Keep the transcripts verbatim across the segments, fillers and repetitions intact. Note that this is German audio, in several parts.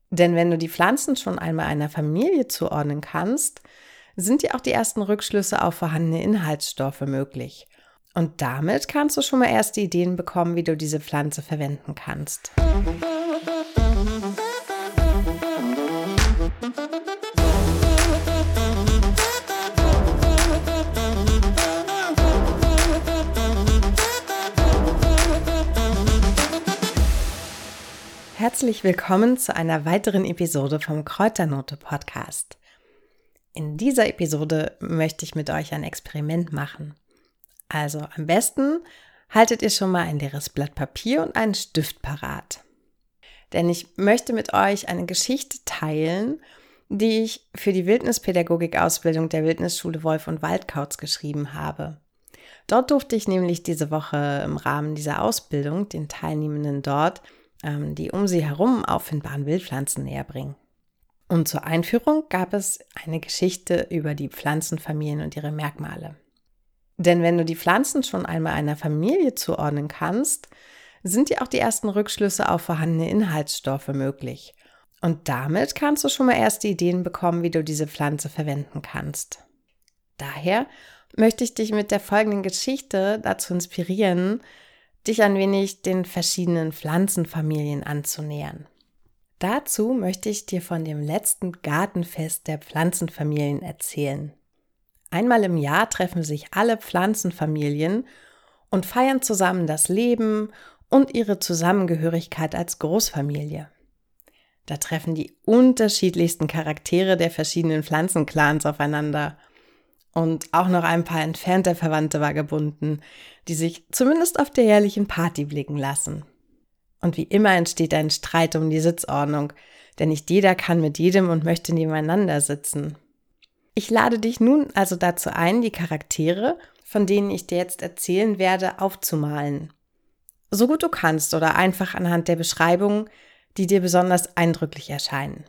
Denn wenn du die Pflanzen schon einmal einer Familie zuordnen kannst, sind dir auch die ersten Rückschlüsse auf vorhandene Inhaltsstoffe möglich. Und damit kannst du schon mal erste Ideen bekommen, wie du diese Pflanze verwenden kannst. Herzlich willkommen zu einer weiteren Episode vom Kräuternote-Podcast. In dieser Episode möchte ich mit euch ein Experiment machen. Also am besten haltet ihr schon mal ein leeres Blatt Papier und einen Stift parat. Denn ich möchte mit euch eine Geschichte teilen, die ich für die Wildnispädagogik-Ausbildung der Wildnisschule Wolf und Waldkauz geschrieben habe. Dort durfte ich nämlich diese Woche im Rahmen dieser Ausbildung den Teilnehmenden dort die um sie herum auffindbaren Wildpflanzen näher bringen. Und zur Einführung gab es eine Geschichte über die Pflanzenfamilien und ihre Merkmale. Denn wenn du die Pflanzen schon einmal einer Familie zuordnen kannst, sind dir auch die ersten Rückschlüsse auf vorhandene Inhaltsstoffe möglich. Und damit kannst du schon mal erste Ideen bekommen, wie du diese Pflanze verwenden kannst. Daher möchte ich dich mit der folgenden Geschichte dazu inspirieren, dich ein wenig den verschiedenen Pflanzenfamilien anzunähern. Dazu möchte ich dir von dem letzten Gartenfest der Pflanzenfamilien erzählen. Einmal im Jahr treffen sich alle Pflanzenfamilien und feiern zusammen das Leben und ihre Zusammengehörigkeit als Großfamilie. Da treffen die unterschiedlichsten Charaktere der verschiedenen Pflanzenclans aufeinander. Und auch noch ein paar entfernte Verwandte Vagabunden, die sich zumindest auf der jährlichen Party blicken lassen. Und wie immer entsteht ein Streit um die Sitzordnung, denn nicht jeder kann mit jedem und möchte nebeneinander sitzen. Ich lade dich nun also dazu ein, die Charaktere, von denen ich dir jetzt erzählen werde, aufzumalen. So gut du kannst oder einfach anhand der Beschreibungen, die dir besonders eindrücklich erscheinen.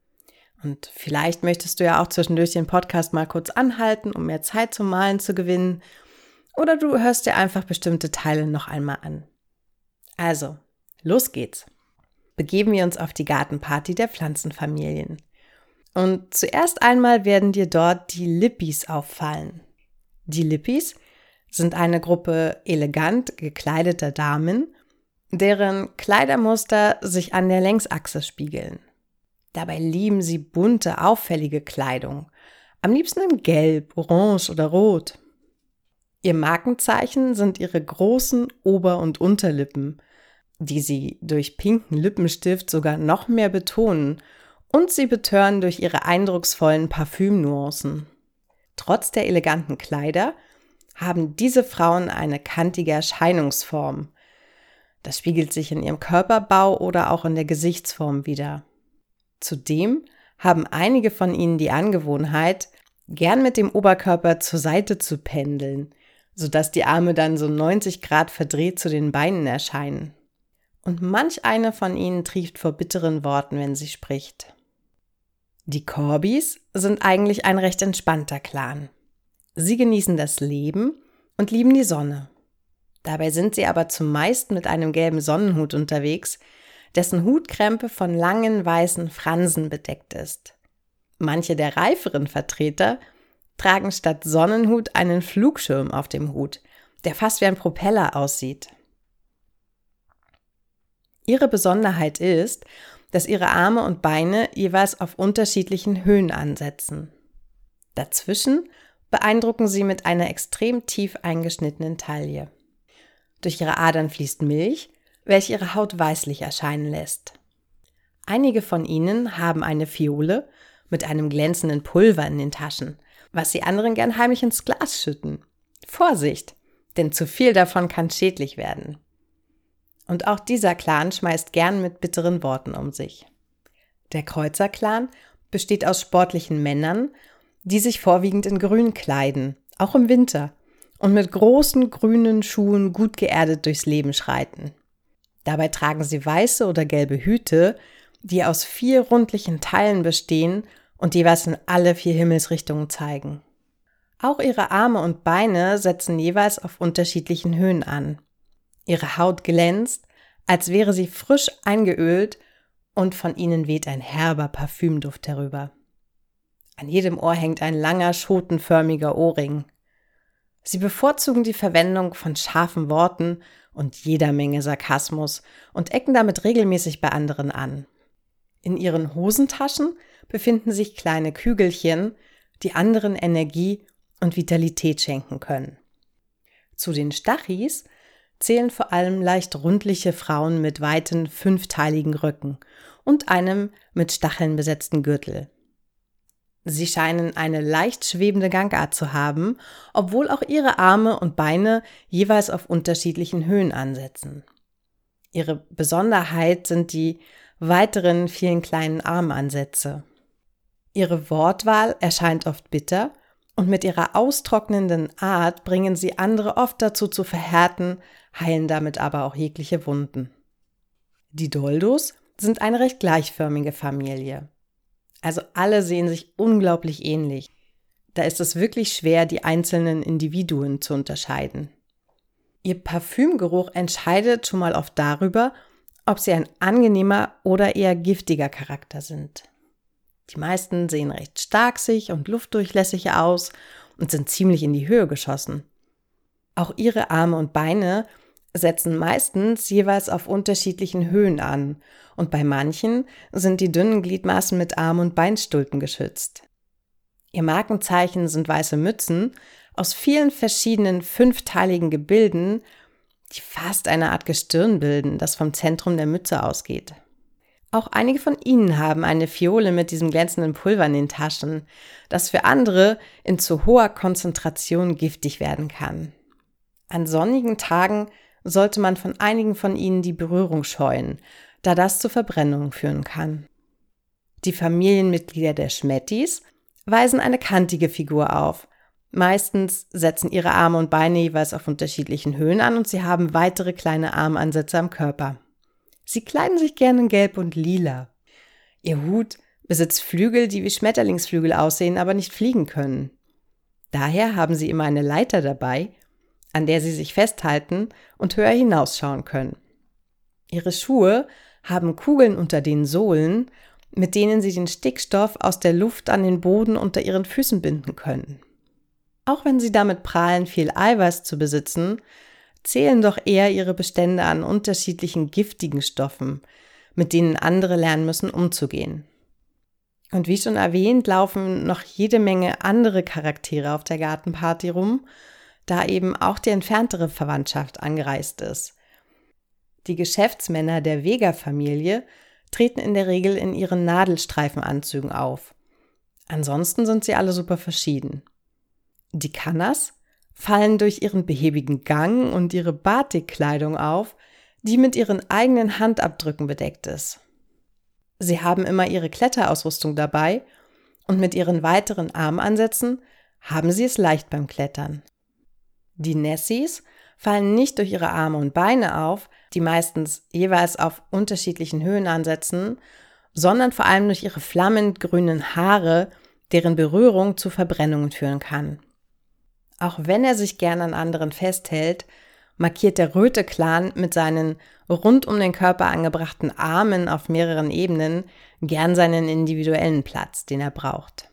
Und vielleicht möchtest du ja auch zwischendurch den Podcast mal kurz anhalten, um mehr Zeit zum Malen zu gewinnen. Oder du hörst dir einfach bestimmte Teile noch einmal an. Also, los geht's. Begeben wir uns auf die Gartenparty der Pflanzenfamilien. Und zuerst einmal werden dir dort die Lippis auffallen. Die Lippis sind eine Gruppe elegant gekleideter Damen, deren Kleidermuster sich an der Längsachse spiegeln. Dabei lieben sie bunte, auffällige Kleidung, am liebsten in Gelb, Orange oder Rot. Ihr Markenzeichen sind ihre großen Ober- und Unterlippen, die sie durch pinken Lippenstift sogar noch mehr betonen, und sie betören durch ihre eindrucksvollen Parfümnuancen. Trotz der eleganten Kleider haben diese Frauen eine kantige Erscheinungsform. Das spiegelt sich in ihrem Körperbau oder auch in der Gesichtsform wider. Zudem haben einige von ihnen die Angewohnheit, gern mit dem Oberkörper zur Seite zu pendeln, sodass die Arme dann so neunzig Grad verdreht zu den Beinen erscheinen. Und manch eine von ihnen trieft vor bitteren Worten, wenn sie spricht. Die Corbys sind eigentlich ein recht entspannter Clan. Sie genießen das Leben und lieben die Sonne. Dabei sind sie aber zumeist mit einem gelben Sonnenhut unterwegs, dessen Hutkrempe von langen weißen Fransen bedeckt ist. Manche der reiferen Vertreter tragen statt Sonnenhut einen Flugschirm auf dem Hut, der fast wie ein Propeller aussieht. Ihre Besonderheit ist, dass ihre Arme und Beine jeweils auf unterschiedlichen Höhen ansetzen. Dazwischen beeindrucken sie mit einer extrem tief eingeschnittenen Taille. Durch ihre Adern fließt Milch, welche ihre Haut weißlich erscheinen lässt. Einige von ihnen haben eine Fiole mit einem glänzenden Pulver in den Taschen, was sie anderen gern heimlich ins Glas schütten. Vorsicht, denn zu viel davon kann schädlich werden. Und auch dieser Clan schmeißt gern mit bitteren Worten um sich. Der Kreuzer-Clan besteht aus sportlichen Männern, die sich vorwiegend in Grün kleiden, auch im Winter, und mit großen grünen Schuhen gut geerdet durchs Leben schreiten. Dabei tragen sie weiße oder gelbe Hüte, die aus vier rundlichen Teilen bestehen und jeweils in alle vier Himmelsrichtungen zeigen. Auch ihre Arme und Beine setzen jeweils auf unterschiedlichen Höhen an. Ihre Haut glänzt, als wäre sie frisch eingeölt und von ihnen weht ein herber Parfümduft herüber. An jedem Ohr hängt ein langer, schotenförmiger Ohrring. Sie bevorzugen die Verwendung von scharfen Worten und jeder Menge Sarkasmus und ecken damit regelmäßig bei anderen an. In ihren Hosentaschen befinden sich kleine Kügelchen, die anderen Energie und Vitalität schenken können. Zu den Stachis zählen vor allem leicht rundliche Frauen mit weiten, fünfteiligen Röcken und einem mit Stacheln besetzten Gürtel. Sie scheinen eine leicht schwebende Gangart zu haben, obwohl auch ihre Arme und Beine jeweils auf unterschiedlichen Höhen ansetzen. Ihre Besonderheit sind die weiteren vielen kleinen Armansätze. Ihre Wortwahl erscheint oft bitter und mit ihrer austrocknenden Art bringen sie andere oft dazu zu verhärten, heilen damit aber auch jegliche Wunden. Die Doldos sind eine recht gleichförmige Familie. Also alle sehen sich unglaublich ähnlich. Da ist es wirklich schwer, die einzelnen Individuen zu unterscheiden. Ihr Parfümgeruch entscheidet schon mal oft darüber, ob sie ein angenehmer oder eher giftiger Charakter sind. Die meisten sehen recht starksig und luftdurchlässig aus und sind ziemlich in die Höhe geschossen. Auch ihre Arme und Beine setzen meistens jeweils auf unterschiedlichen Höhen an und bei manchen sind die dünnen Gliedmaßen mit Arm- und Beinstulpen geschützt. Ihr Markenzeichen sind weiße Mützen aus vielen verschiedenen fünfteiligen Gebilden, die fast eine Art Gestirn bilden, das vom Zentrum der Mütze ausgeht. Auch einige von ihnen haben eine Fiole mit diesem glänzenden Pulver in den Taschen, das für andere in zu hoher Konzentration giftig werden kann. An sonnigen Tagen sollte man von einigen von ihnen die Berührung scheuen, da das zu Verbrennungen führen kann. Die Familienmitglieder der Schmettis weisen eine kantige Figur auf. Meistens setzen ihre Arme und Beine jeweils auf unterschiedlichen Höhen an und sie haben weitere kleine Armansätze am Körper. Sie kleiden sich gerne in Gelb und Lila. Ihr Hut besitzt Flügel, die wie Schmetterlingsflügel aussehen, aber nicht fliegen können. Daher haben sie immer eine Leiter dabei, an der sie sich festhalten und höher hinausschauen können. Ihre Schuhe haben Kugeln unter den Sohlen, mit denen sie den Stickstoff aus der Luft an den Boden unter ihren Füßen binden können. Auch wenn sie damit prahlen, viel Eiweiß zu besitzen, zählen doch eher ihre Bestände an unterschiedlichen giftigen Stoffen, mit denen andere lernen müssen, umzugehen. Und wie schon erwähnt, laufen noch jede Menge andere Charaktere auf der Gartenparty rum, da eben auch die entferntere Verwandtschaft angereist ist. Die Geschäftsmänner der Vega-Familie treten in der Regel in ihren Nadelstreifenanzügen auf. Ansonsten sind sie alle super verschieden. Die Kannas fallen durch ihren behäbigen Gang und ihre Batikkleidung auf, die mit ihren eigenen Handabdrücken bedeckt ist. Sie haben immer ihre Kletterausrüstung dabei und mit ihren weiteren Armansätzen haben sie es leicht beim Klettern. Die Nessies fallen nicht durch ihre Arme und Beine auf, die meistens jeweils auf unterschiedlichen Höhen ansetzen, sondern vor allem durch ihre flammend grünen Haare, deren Berührung zu Verbrennungen führen kann. Auch wenn er sich gern an anderen festhält, markiert der Röte-Clan mit seinen rund um den Körper angebrachten Armen auf mehreren Ebenen gern seinen individuellen Platz, den er braucht.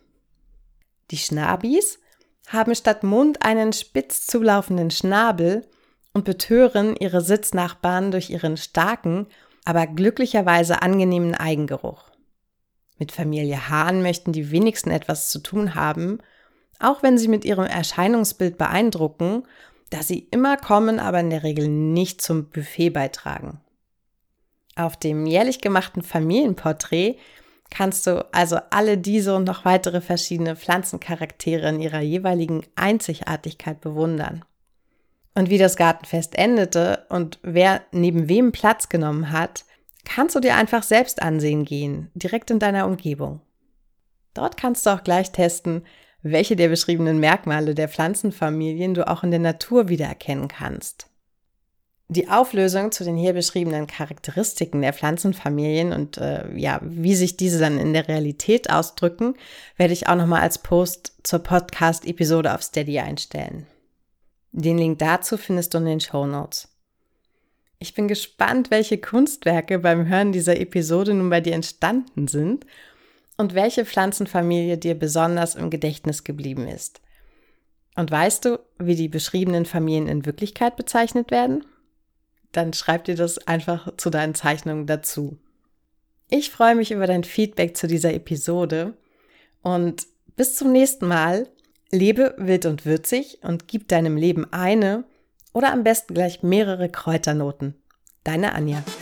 Die Schnabis haben statt Mund einen spitz zulaufenden Schnabel und betören ihre Sitznachbarn durch ihren starken, aber glücklicherweise angenehmen Eigengeruch. Mit Familie Hahn möchten die wenigsten etwas zu tun haben, auch wenn sie mit ihrem Erscheinungsbild beeindrucken, da sie immer kommen, aber in der Regel nicht zum Buffet beitragen. Auf dem jährlich gemachten Familienporträt kannst du also alle diese und noch weitere verschiedene Pflanzencharaktere in ihrer jeweiligen Einzigartigkeit bewundern. Und wie das Gartenfest endete und wer neben wem Platz genommen hat, kannst du dir einfach selbst ansehen gehen, direkt in deiner Umgebung. Dort kannst du auch gleich testen, welche der beschriebenen Merkmale der Pflanzenfamilien du auch in der Natur wiedererkennen kannst. Die Auflösung zu den hier beschriebenen Charakteristiken der Pflanzenfamilien und äh, ja, wie sich diese dann in der Realität ausdrücken, werde ich auch nochmal als Post zur Podcast-Episode auf Steady einstellen. Den Link dazu findest du in den Shownotes. Ich bin gespannt, welche Kunstwerke beim Hören dieser Episode nun bei dir entstanden sind und welche Pflanzenfamilie dir besonders im Gedächtnis geblieben ist. Und weißt du, wie die beschriebenen Familien in Wirklichkeit bezeichnet werden? Dann schreib dir das einfach zu deinen Zeichnungen dazu. Ich freue mich über dein Feedback zu dieser Episode und bis zum nächsten Mal. Lebe wild und würzig und gib deinem Leben eine oder am besten gleich mehrere Kräuternoten. Deine Anja.